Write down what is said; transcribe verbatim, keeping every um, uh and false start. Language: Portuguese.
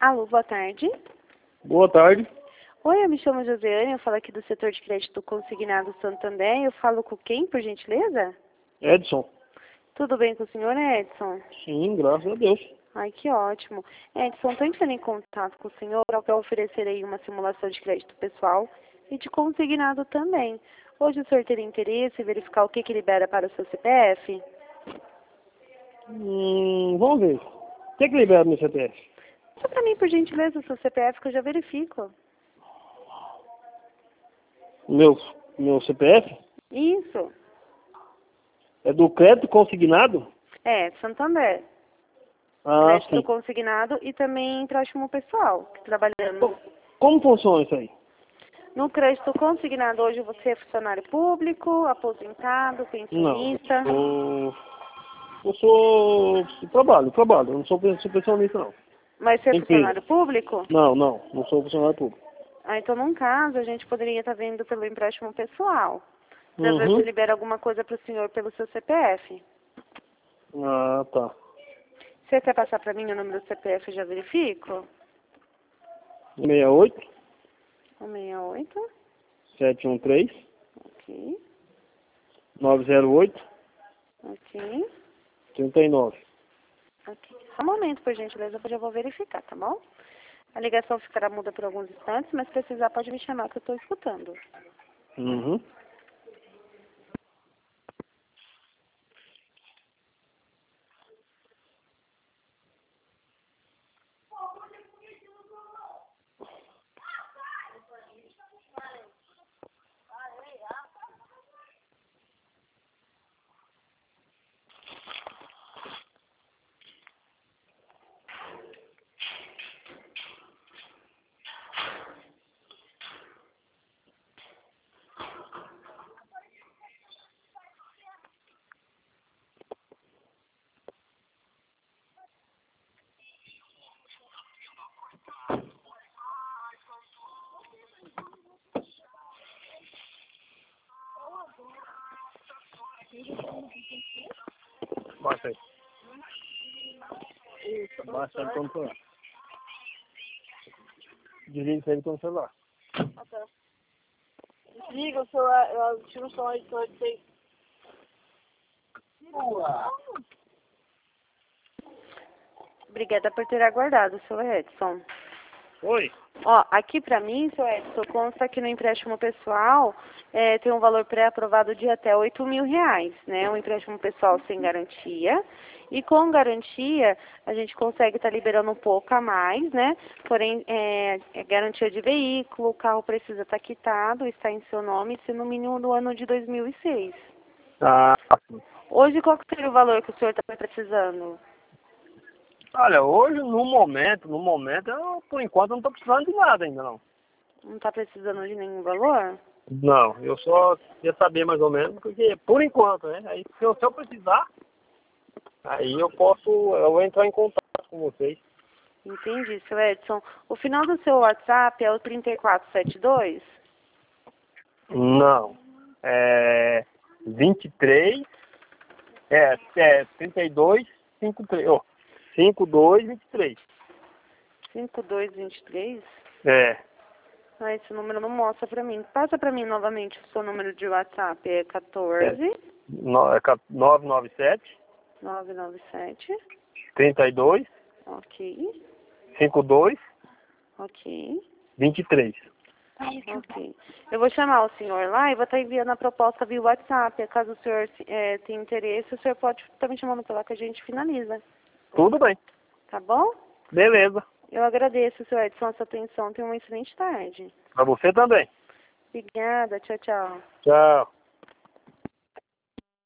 Alô, boa tarde. Boa tarde. Oi, eu me chamo Josiane, eu falo aqui do setor de crédito consignado Santander. Eu falo com quem, por gentileza? Edson. Tudo bem com o senhor, Edson? Sim, graças a Deus. Ai, que ótimo. Edson, estou entrando em contato com o senhor para oferecer aí uma simulação de crédito pessoal e de consignado também. Hoje o senhor teria interesse em verificar o que, que libera para o seu C P F? Hum, vamos ver. O que é que libera no C P F? Só para mim, por gentileza, o seu C P F que eu já verifico. Meu, meu C P F? Isso. É do crédito consignado? É, Santander. Ah, Crédito sim. consignado e também empréstimo pessoal, que trabalhamos. Co- Como funciona isso aí? No crédito consignado, hoje você é funcionário público, aposentado, Não, pensionista. eu sou... Eu sou... eu trabalho, trabalho. Eu não sou, sou pensionista, não. Vai ser Empresa. funcionário público? Não, não. Não sou funcionário público. Ah, então, num caso, a gente poderia estar vendo pelo empréstimo pessoal. Para ver se Uhum. libera alguma coisa para o senhor pelo seu C P F. Ah, tá. Você quer passar para mim o número do C P F, eu já verifico? sessenta e oito, um seis oito, sete um três, ok, nove zero oito, ok, trinta e nove. ok. Só um momento, por gentileza, eu já vou verificar, tá bom? A ligação ficará muda por alguns instantes, mas se precisar pode me chamar que eu estou escutando. Uhum. Baixa aí. Baixa ele como celular. Desliga ele como celular. Ah, tá. Desliga o celular, eu tiro o som aí que eu sei. Obrigada por ter aguardado, seu Edson. Oi. Ó, aqui pra mim, seu Edson, consta que no empréstimo pessoal é, tem um valor pré-aprovado de até oito mil reais, né? Um empréstimo pessoal sem garantia. E com garantia, a gente consegue estar liberando um pouco a mais, né? Porém, é, é garantia de veículo, o carro precisa estar quitado, está em seu nome, se no mínimo no ano de dois mil e seis. Ah, Hoje, qual que seria o valor que o senhor está precisando? olha, hoje, no momento, no momento, eu, por enquanto, não estou precisando de nada ainda, não. Não está precisando de nenhum valor? Não, eu só queria saber mais ou menos, porque, por enquanto, né? Aí, se eu, se eu precisar, aí eu posso, eu vou entrar em contato com vocês. Entendi, seu Edson. O final do seu WhatsApp é o trinta e quatro setenta e dois? Não, é vinte e três, é, é trinta e dois, cinquenta e três, ó, cinquenta e dois, vinte e três. cinco dois dois três? É, Ah, esse número não mostra pra mim. Passa pra mim novamente o seu número de WhatsApp. É é quatorze, no- é nove nove sete, nove nove sete. trinta e dois, Ok, cinquenta e dois, ok, vinte e três. ok. Eu vou chamar o senhor lá e vou estar enviando a proposta via WhatsApp. Caso o senhor eh, tenha interesse, o senhor pode estar me chamando pra lá que a gente finaliza. Tudo bem. Tá bom? Beleza. Eu agradeço, seu Edson, a sua atenção. Tenha uma excelente tarde. Pra você também. Obrigada. Tchau, tchau. Tchau.